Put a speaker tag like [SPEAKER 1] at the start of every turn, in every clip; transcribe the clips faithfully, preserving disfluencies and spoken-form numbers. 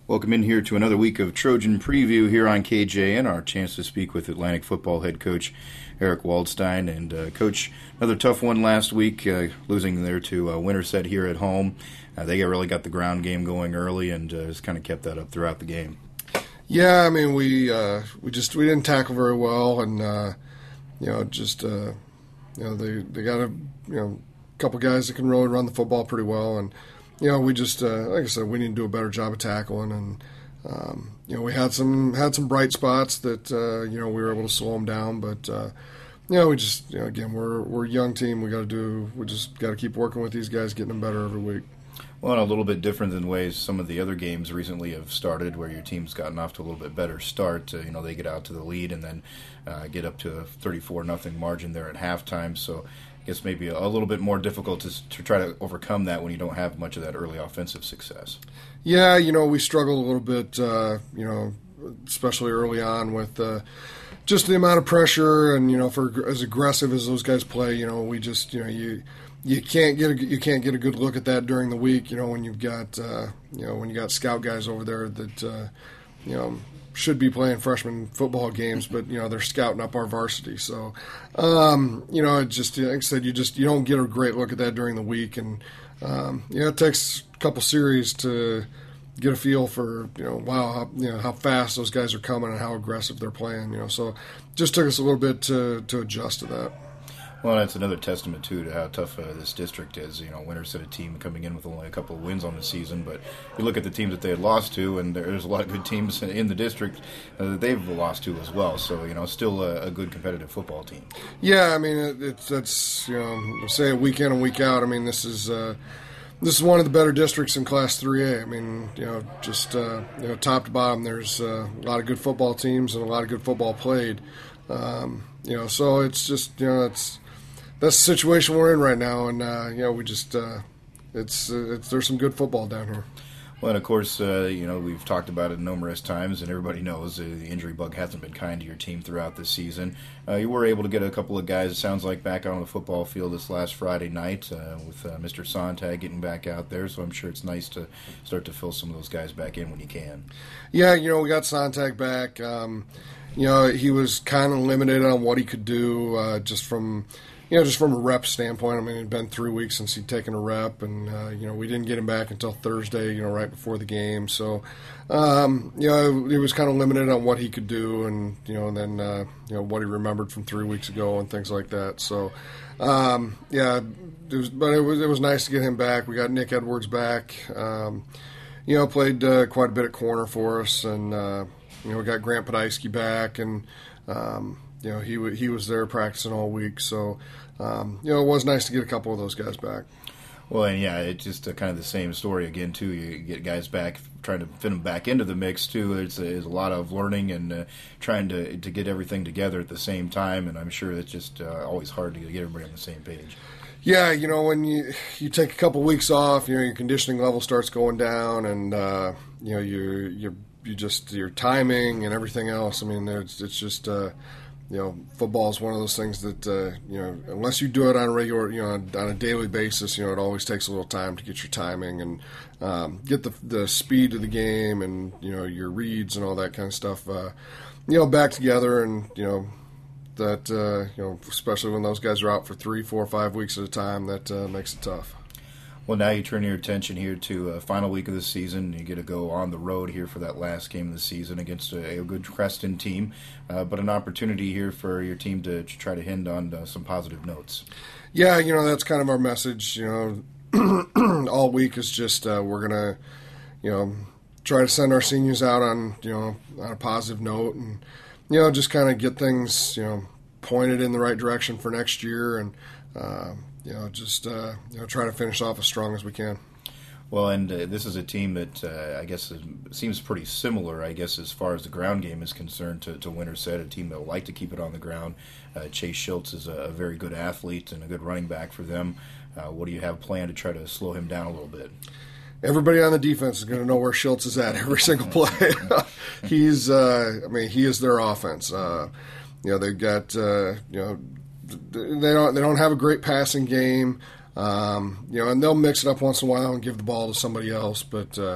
[SPEAKER 1] Welcome in here to another week of Trojan Preview here on K J N, our chance to speak with Atlantic football head coach Eric Waldstein. And, uh, Coach, another tough one last week, uh, losing there to uh, Winterset here at home. Uh, they really got the ground game going early and uh, just kind of kept that up throughout the game.
[SPEAKER 2] Yeah, I mean, we uh, we just we didn't tackle very well, and, uh, you know, just, uh, you know, they, they got a, you know, couple guys that can really run the football pretty well, and you know, we just, uh, like I said, we need to do a better job of tackling, and um, you know, we had some had some bright spots that uh, you know we were able to slow them down, but uh, you know, we just, you know, again, we're we're a young team. We got to do, we just got to keep working with these guys, getting them better every week.
[SPEAKER 1] Well, and a little bit different than ways some of the other games recently have started, where your team's gotten off to a little bit better start. Uh, you know, they get out to the lead and then uh, get up to a thirty-four nothing margin there at halftime. So I guess maybe a little bit more difficult to, to try to overcome that when you don't have much of that early offensive success.
[SPEAKER 2] Yeah, you know, we struggled a little bit, uh, you know, especially early on with uh, just the amount of pressure, and you know, for as aggressive as those guys play, you know, we just, you know, you you can't get a, you can't get a good look at that during the week, you know, when you've got uh, you know when you got scout guys over there that uh, you know should be playing freshman football games, but you know they're scouting up our varsity. So, um, you know, it just, like I said, you just you don't get a great look at that during the week, and um, you know, it takes a couple series to get a feel for, you know, wow, how, you know, how fast those guys are coming and how aggressive they're playing. You know, so it just took us a little bit to to adjust to that.
[SPEAKER 1] Well, that's another testament, too, to how tough uh, this district is. You know, Winterset, a team coming in with only a couple of wins on the season, but you look at the teams that they had lost to, and there's a lot of good teams in the district uh, that they've lost to as well. So, you know, still a, a good competitive football team.
[SPEAKER 2] Yeah, I mean, it, it's that's, you know, say it week in and week out. I mean, this is uh, this is one of the better districts in Class three A. I mean, you know, just uh, you know, top to bottom, there's uh, a lot of good football teams and a lot of good football played. Um, you know, so it's just, you know, it's that's the situation we're in right now, and uh, you know, we just uh, it's, uh, it's there's some good football down here.
[SPEAKER 1] Well, and of course, uh, you know, we've talked about it numerous times, and everybody knows uh, the injury bug hasn't been kind to your team throughout this season. Uh, you were able to get a couple of guys, it sounds like, back out on the football field this last Friday night uh, with uh, Mister Sontag getting back out there, so I'm sure it's nice to start to fill some of those guys back in when you can.
[SPEAKER 2] Yeah, you know, we got Sontag back. Um, you know, he was kind of limited on what he could do uh, just from – You know, just from a rep standpoint. I mean, it had been three weeks since he'd taken a rep, and, uh, you know, we didn't get him back until Thursday, you know, right before the game. So, um, you know, he was kind of limited on what he could do, and, you know, and then, uh, you know, what he remembered from three weeks ago and things like that. So, um, yeah, it was, but it was, it was nice to get him back. We got Nick Edwards back. Um, you know, played uh, quite a bit at corner for us, and, uh, you know, we got Grant Podolsky back, and, um, you know, he w- he was there practicing all week, so um, you know, it was nice to get a couple of those guys back.
[SPEAKER 1] Well, and yeah, it's just uh, kind of the same story again too. You get guys back, trying to fit them back into the mix too. It's, it's a lot of learning and uh, trying to to get everything together at the same time, and I'm sure it's just uh, always hard to get everybody on the same page.
[SPEAKER 2] Yeah, you know, when you you take a couple weeks off, you know, your conditioning level starts going down, and uh, you know, you you you just your timing and everything else. I mean, it's it's just. Uh, You know, football is one of those things that, uh, you know, unless you do it on a regular, you know, on a daily basis, you know, it always takes a little time to get your timing and um, get the the speed of the game and, you know, your reads and all that kind of stuff, uh, you know, back together. And, you know, that, uh, you know, especially when those guys are out for three, four, five weeks at a time, that uh, makes it tough.
[SPEAKER 1] Well, now you turn your attention here to uh, final week of the season. You get to go on the road here for that last game of the season against a, a good Creston team, uh, but an opportunity here for your team to, to try to hint on uh, some positive notes.
[SPEAKER 2] Yeah, you know, that's kind of our message, you know, all week is just uh, we're going to, you know, try to send our seniors out on, you know, on a positive note and, you know, just kind of get things, you know, pointed in the right direction for next year and, uh, you know, just uh, you know, try to finish off as strong as we can.
[SPEAKER 1] Well, and uh, this is a team that uh, I guess is, seems pretty similar, I guess, as far as the ground game is concerned to, to Winterset, a team that will like to keep it on the ground. Uh, Chase Schultz is a, a very good athlete and a good running back for them. Uh, what do you have planned to try to slow him down a little bit?
[SPEAKER 2] Everybody on the defense is going to know where Schultz is at every single play. He's, uh, I mean, he is their offense. Uh, you know, they've got, uh, you know, They don't. They don't have a great passing game, um, you know, and they'll mix it up once in a while and give the ball to somebody else. But uh,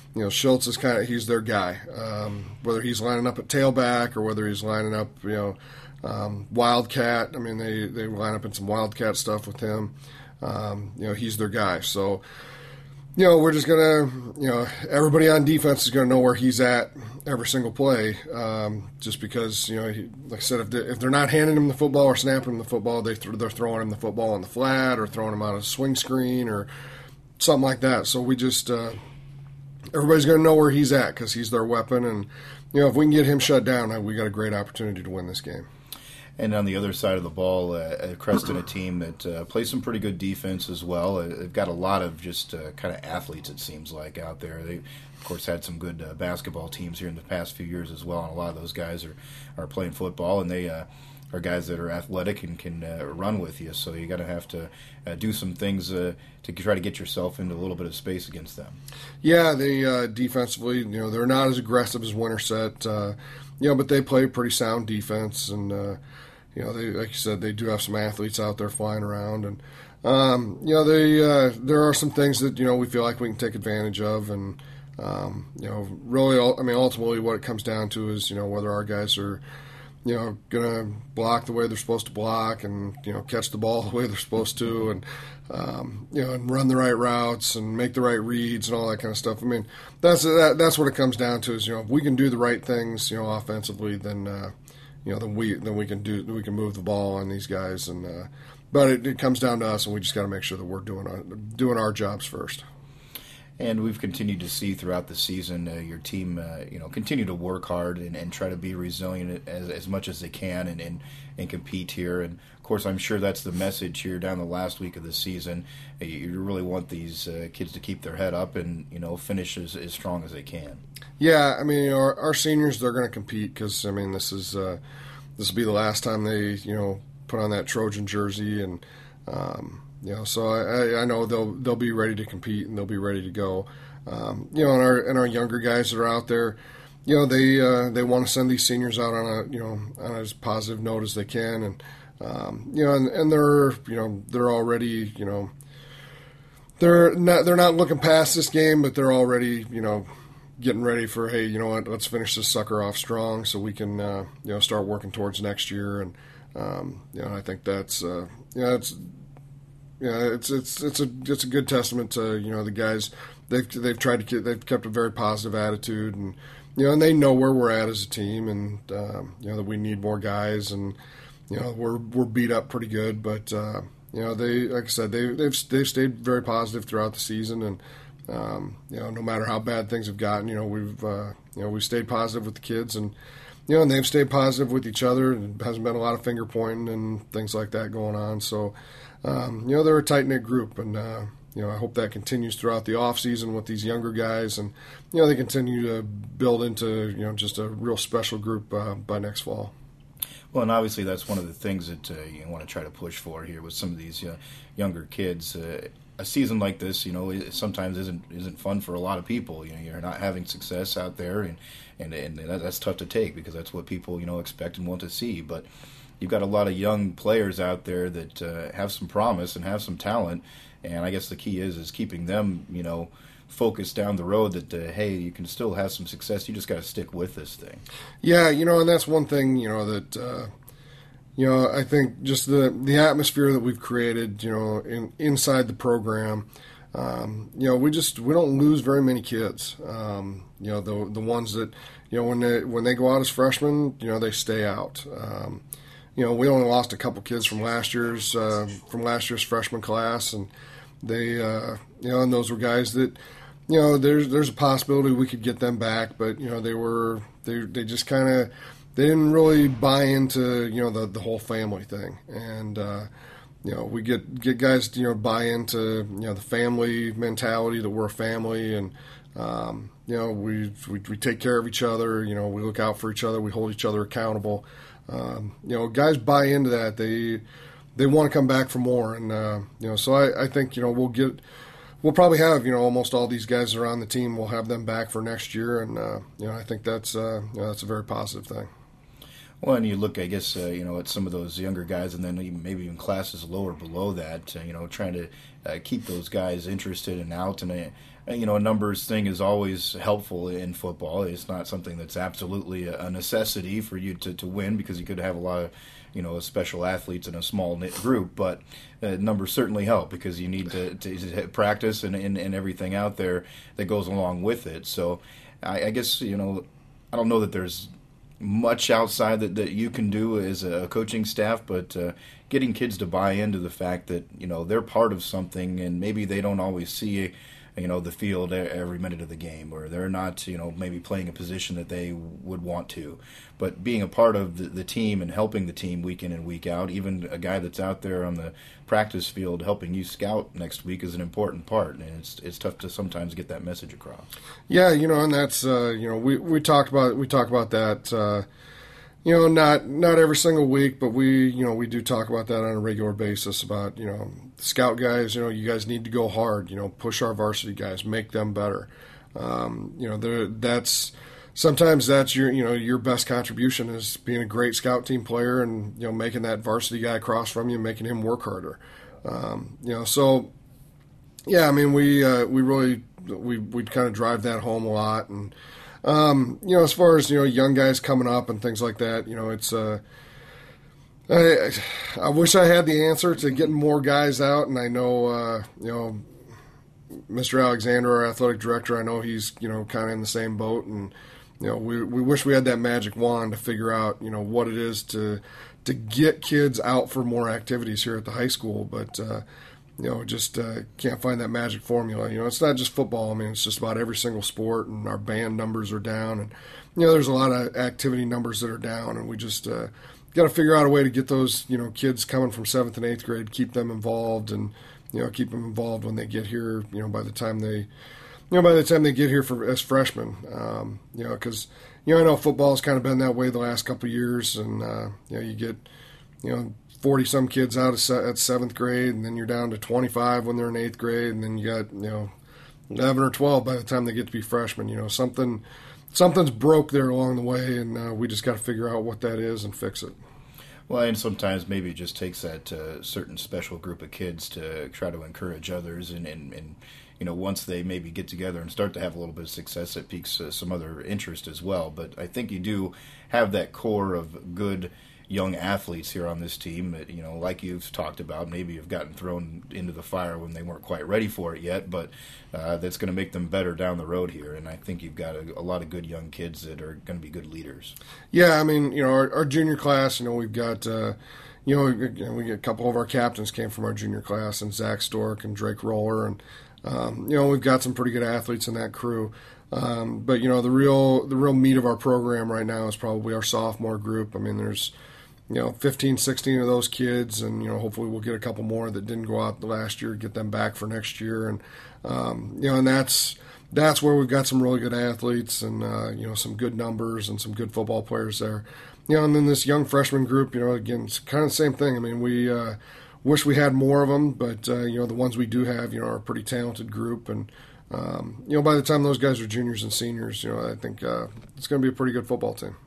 [SPEAKER 2] you know, Schultz is kind of he's their guy. Um, whether he's lining up at tailback or whether he's lining up, you know, um, wildcat. I mean, they they line up in some wildcat stuff with him. Um, you know, he's their guy. So, you know, we're just gonna, you know, everybody on defense is gonna know where he's at every single play. Um, just because, you know, he, like I said, if, they, if they're not handing him the football or snapping him the football, they th- they're throwing him the football on the flat or throwing him out of a swing screen or something like that. So we just uh, everybody's gonna know where he's at because he's their weapon, and you know, if we can get him shut down, we got a great opportunity to win this game.
[SPEAKER 1] And on the other side of the ball, uh, Creston, a team that uh, plays some pretty good defense as well. Uh, they've got a lot of just uh, kind of athletes, it seems like, out there. They, of course, had some good uh, basketball teams here in the past few years as well, and a lot of those guys are, are playing football, and they uh, are guys that are athletic and can uh, run with you. So you got to have to uh, do some things uh, to try to get yourself into a little bit of space against them. Yeah,
[SPEAKER 2] they uh, defensively, you know, they're not as aggressive as Winterset, uh, you know, but they play pretty sound defense, and uh, you know, they, like you said, they do have some athletes out there flying around, and um, you know, they uh, there are some things that, you know, we feel like we can take advantage of, and um, you know, really, I mean, ultimately, what it comes down to is, you know, whether our guys are, you know, gonna block the way they're supposed to block, and you know, catch the ball the way they're supposed to, and um, you know, and run the right routes and make the right reads and all that kind of stuff. I mean, that's that, that's what it comes down to. Is, you know, if we can do the right things, you know, offensively, then. Uh, You know, then we then we can do we can move the ball on these guys, and uh, but it, it comes down to us, and we just got to make sure that we're doing our, doing our jobs first.
[SPEAKER 1] And we've continued to see throughout the season uh, your team, uh, you know, continue to work hard and, and try to be resilient as as much as they can, and, and and compete here. And of course, I'm sure that's the message here down the last week of the season. You really want these uh, kids to keep their head up and, you know, finish as, as strong as they can.
[SPEAKER 2] Yeah, I mean, you know, our, our seniors, they're going to compete because, I mean, this is uh, this will be the last time they, you know, put on that Trojan jersey, and um, you know, so I, I know they'll they'll be ready to compete and they'll be ready to go. Um, you know, and our and our younger guys that are out there, you know, they uh, they want to send these seniors out on a, you know, on as positive note as they can, and um, you know, and, and they're you know they're already you know they're not they're not looking past this game, but they're already you know. getting ready for, hey, you know what, let's finish this sucker off strong so we can, uh, you know, start working towards next year. And, um, you know, I think that's, uh, you know, it's, yeah, it's, it's, it's a, it's a good testament to, you know, the guys. They've, they've tried to keep, they've kept a very positive attitude, and, you know, and they know where we're at as a team, and, um, you know, that we need more guys, and, you know, we're, we're beat up pretty good, but, uh, you know, they, like I said, they, they've, they've stayed very positive throughout the season, and, Um, you know, no matter how bad things have gotten, you know, we've, uh, you know, we've stayed positive with the kids, and, you know, and they've stayed positive with each other, and hasn't been a lot of finger pointing and things like that going on. So, um, you know, they're a tight-knit group, and, uh, you know, I hope that continues throughout the off season with these younger guys, and, you know, they continue to build into, you know, just a real special group uh, by next fall.
[SPEAKER 1] Well, and obviously that's one of the things that uh, you want to try to push for here with some of these uh, younger kids. Uh, a season like this, you know, it sometimes isn't isn't fun for a lot of people. You know, you're not having success out there, and and, and that's tough to take because that's what people, you know, expect and want to see. But you've got a lot of young players out there that uh, have some promise and have some talent, and I guess the key is is keeping them, you know, focused down the road that, uh, hey, you can still have some success. You just got to stick with this thing.
[SPEAKER 2] Yeah, you know, and that's one thing, you know, that, uh, you know, I think just the, the atmosphere that we've created, you know, in, inside the program, um, you know, we just, we don't lose very many kids. Um, you know, the the ones that, you know, when they, when they go out as freshmen, you know, they stay out. Um, you know, we only lost a couple kids from last year's, uh, from last year's freshman class, and they, uh, you know, and those were guys that, you know, there's there's a possibility we could get them back, but you know, they were they they just kind of they didn't really buy into, you know, the the whole family thing, and uh, you know, we get get guys, you know, buy into, you know, the family mentality that we're a family, and um, you know, we, we we take care of each other, you know, we look out for each other, we hold each other accountable. Um, you know, guys buy into that. They they want to come back for more, and uh, you know, so I, I think, you know, we'll get. We'll probably have, you know, almost all these guys that are on the team. We'll have them back for next year, and uh, you know, I think that's uh, you know, that's a very positive thing.
[SPEAKER 1] Well, and you look, I guess, uh, you know, at some of those younger guys, and then even, maybe even classes lower below that. Uh, you know, trying to uh, keep those guys interested and out, and a, you know, a numbers thing is always helpful in football. It's not something that's absolutely a necessity for you to, to win, because you could have a lot of, you know, special athletes in a small knit group, but uh, numbers certainly help, because you need to, to, to practice and, and and everything out there that goes along with it. So, I, I guess, you know, I don't know that there's much outside that, that you can do as a coaching staff, but uh, getting kids to buy into the fact that, you know, they're part of something, and maybe they don't always see, you know, the field every minute of the game, or they're not, you know, maybe playing a position that they would want to. But being a part of the, the team and helping the team week in and week out, even a guy that's out there on the practice field helping you scout next week, is an important part, and it's it's tough to sometimes get that message across.
[SPEAKER 2] Yeah, you know, and that's uh, you know, we we talked about we talk about that. Uh, you know, not not every single week, but we you know we do talk about that on a regular basis. About, you know, scout guys, you know, you guys need to go hard. You know, push our varsity guys, make them better. Um, you know, that's. Sometimes that's your, you know, your best contribution is being a great scout team player, and, you know, making that varsity guy across from you, making him work harder. Um, you know, so yeah, I mean, we uh, we really we we kind of drive that home a lot, and um, you know, as far as, you know, young guys coming up and things like that, you know, it's uh, I I wish I had the answer to getting more guys out, and I know uh, you know, Mister Alexander, our athletic director, I know he's, you know, kind of in the same boat, and you know, we we wish we had that magic wand to figure out, you know, what it is to to get kids out for more activities here at the high school, but uh, you know, just uh, can't find that magic formula. You know, it's not just football. I mean, it's just about every single sport, and our band numbers are down, and you know, there's a lot of activity numbers that are down, and we just uh, got to figure out a way to get those, you know, kids coming from seventh and eighth grade, keep them involved, and you know, keep them involved when they get here. You know, by the time they You know, by the time they get here for as freshmen, um, you know, because, you know, I know football's kind of been that way the last couple of years, and, uh, you know, you get, you know, forty-some kids out of se- at seventh grade, and then you're down to twenty-five when they're in eighth grade, and then you got, you know, eleven or twelve by the time they get to be freshmen. You know, something something's broke there along the way, and uh, we just got to figure out what that is and fix it.
[SPEAKER 1] Well, and sometimes maybe it just takes that uh, certain special group of kids to try to encourage others, and, and, and you know, once they maybe get together and start to have a little bit of success, it piques uh, some other interest as well. But I think you do have that core of good young athletes here on this team that, you know, like you've talked about, maybe have gotten thrown into the fire when they weren't quite ready for it yet, but uh, that's going to make them better down the road here. And I think you've got a, a lot of good young kids that are going to be good leaders. Yeah,
[SPEAKER 2] I mean, you know, our, our junior class, you know, we've got, uh, you know, we, we get a couple of our captains came from our junior class, and Zach Stork and Drake Roller, and Um, you know, we've got some pretty good athletes in that crew, um, but you know, the real the real meat of our program right now is probably our sophomore group. I mean, there's, you know, fifteen, sixteen of those kids, and you know, hopefully we'll get a couple more that didn't go out the last year, get them back for next year, and um, you know, and that's that's where we've got some really good athletes, and uh, you know, some good numbers and some good football players there. You know, and then this young freshman group, you know, again, it's kind of the same thing. I mean, we. Uh, Wish we had more of them, but uh, you know, the ones we do have, you know, are a pretty talented group, and um, you know, by the time those guys are juniors and seniors, you know, I think uh, it's going to be a pretty good football team.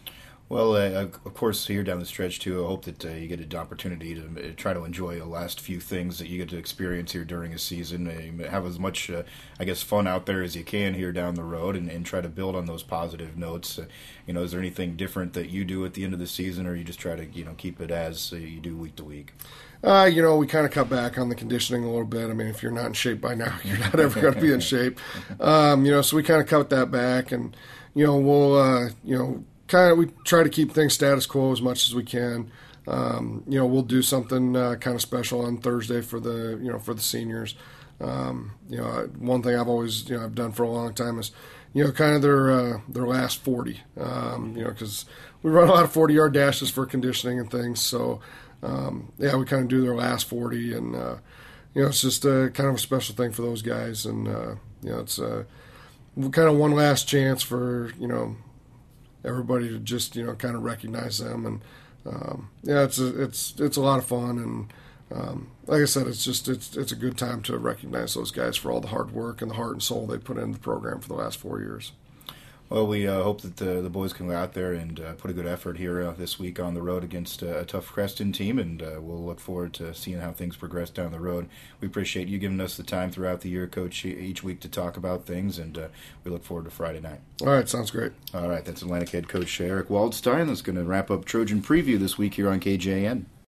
[SPEAKER 1] Well, uh, of course, here down the stretch, too, I hope that uh, you get an opportunity to uh, try to enjoy the last few things that you get to experience here during a season. Uh, have as much, uh, I guess, fun out there as you can here down the road, and, and try to build on those positive notes. Uh, you know, is there anything different that you do at the end of the season, or you just try to, you know, keep it as uh, you do week to week?
[SPEAKER 2] Uh, you know, we kind of cut back on the conditioning a little bit. I mean, if you're not in shape by now, you're not ever going to be in shape. Um, you know, so we kind of cut that back, and, you know, we'll, uh, you know, kind of, we try to keep things status quo as much as we can. Um, you know, we'll do something uh, kind of special on Thursday for the, you know, for the seniors. Um, you know, one thing I've always, you know, I've done for a long time is, you know, kind of their, uh, their last forty, um, you know, because we run a lot of forty-yard dashes for conditioning and things, so, Um, yeah, we kind of do their last forty, and uh, you know, it's just a kind of a special thing for those guys, and uh, you know, it's uh, kind of one last chance for, you know, everybody to just, you know, kind of recognize them, and um, yeah, it's a, it's it's a lot of fun, and um, like I said, it's just it's it's a good time to recognize those guys for all the hard work and the heart and soul they put into the program for the last four years.
[SPEAKER 1] Well, we uh, hope that the, the boys can go out there and uh, put a good effort here uh, this week on the road against uh, a tough Creston team, and uh, we'll look forward to seeing how things progress down the road. We appreciate you giving us the time throughout the year, Coach, each week to talk about things, and uh, we look forward to Friday night.
[SPEAKER 2] All right, sounds great.
[SPEAKER 1] All right, that's Atlantic head coach Eric Waldstein. That's going to wrap up Trojan Preview this week here on K J N.